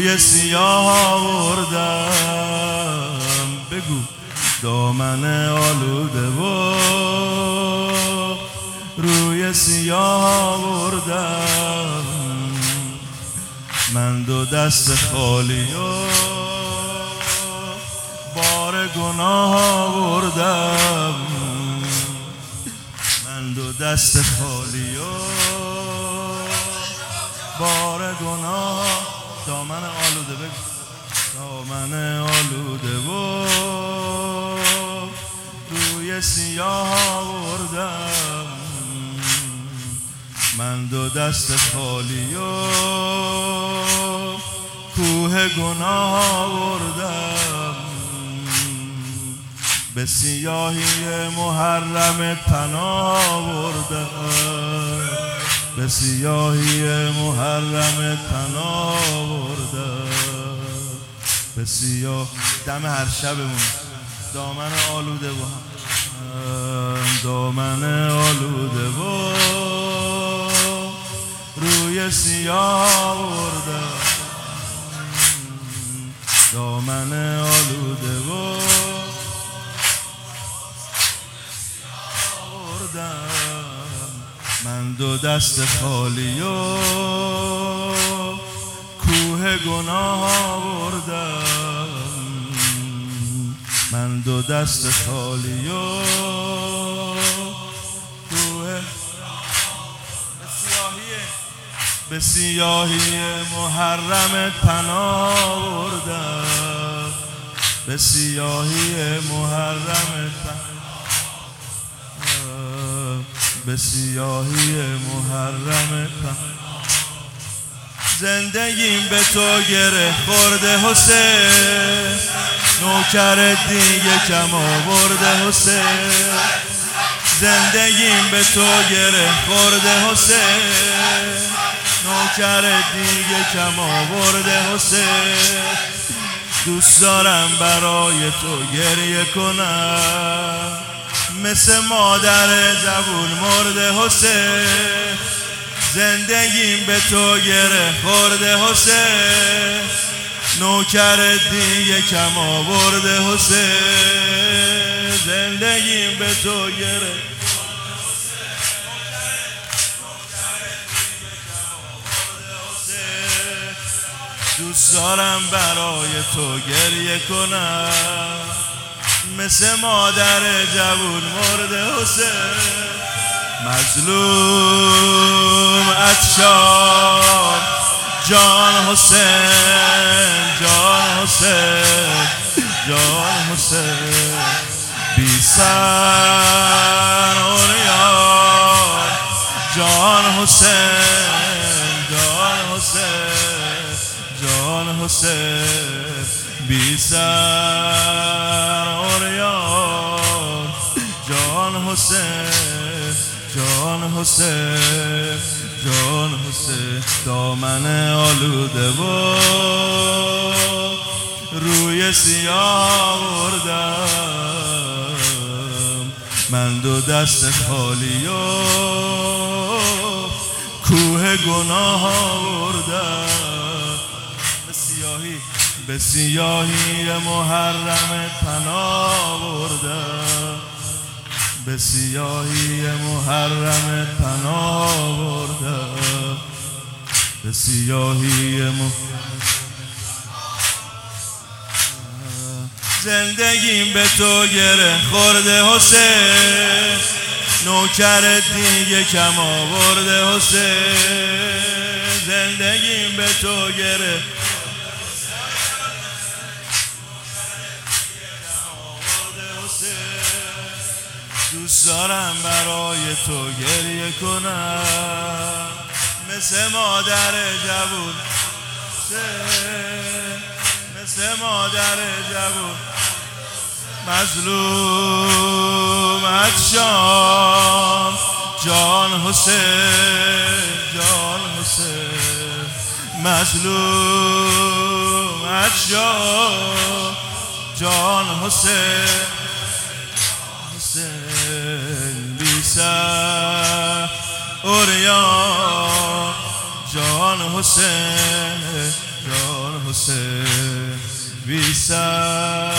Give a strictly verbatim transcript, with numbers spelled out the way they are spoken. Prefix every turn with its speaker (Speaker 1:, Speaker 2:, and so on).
Speaker 1: روی سیاه آوردم، بگو دامن آلوده و روی سیاه آوردم، من دو دست خالی و بار گناه آوردم، من دو دست خالی و بار گناه. دامن آلوده، بگو دامن آلوده و روی سیاه آوردم، من دو دست خالی و کوه گناه آوردم، به سیاهی محرم پناه آوردم، به سیاهی محرم پناه آوردم، به سیاه دم هر شبمون دامن آلوده و دامن آلوده و روی سیاه آوردم، دامن آلوده و آوردم، من دو دست خالی و کوه گناه آوردم، من دو دست خالی و کوه به سیاهی محرم پناه آوردم، به سیاهی محرم به سیاهی محرم زندگیم به تو گره خورده حسین، نوکر دیگه کم آورده حسین، زندگیم به تو گره خورده حسین، نوکر دیگه کم آورده حسین، دوست دارم برای تو گریه کنم، مثل مادر زبون مرده حسین، زندگیم به تو گره خورده حسین، نوکر دیگه کم آورده حسین، زندگیم به تو گره دوست دارم برای تو گریه کنم، مثل مادر جوون مرده حسین، مظلوم عطشان جان حسین، جان حسین، جان حسین، بی سر اوریان جان حسین، جان حسین، جان حسین، بی سر اوریان جان حسین، جان حسین، جان حسین، دامن آلوده و روی سیاه آوردم، من دو دست خالی و کوه گناه آوردم، به سیاهی به سیاهی محرم پناه آوردم، به سیاهی محرم پناه آوردم، به سیاهی محرم زندگیم به تو گره خورده حسین، نوکر دیگه کم آورده حسین، زندگیم به تو گره دوست دارم برای تو گریه کنم، مثل مادر جوون، مثل مادر جوون، مظلوم عطشان جان حسین، جان حسین، مظلوم عطشان جان حسین، حسین، بی سر اوریان جان حسین، جان Jose Visa